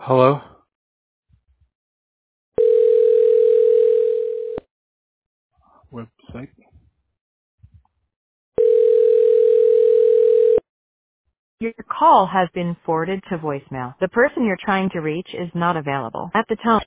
Hello? Website? Your call has been forwarded to voicemail. The person you're trying to reach is not available. At the tone.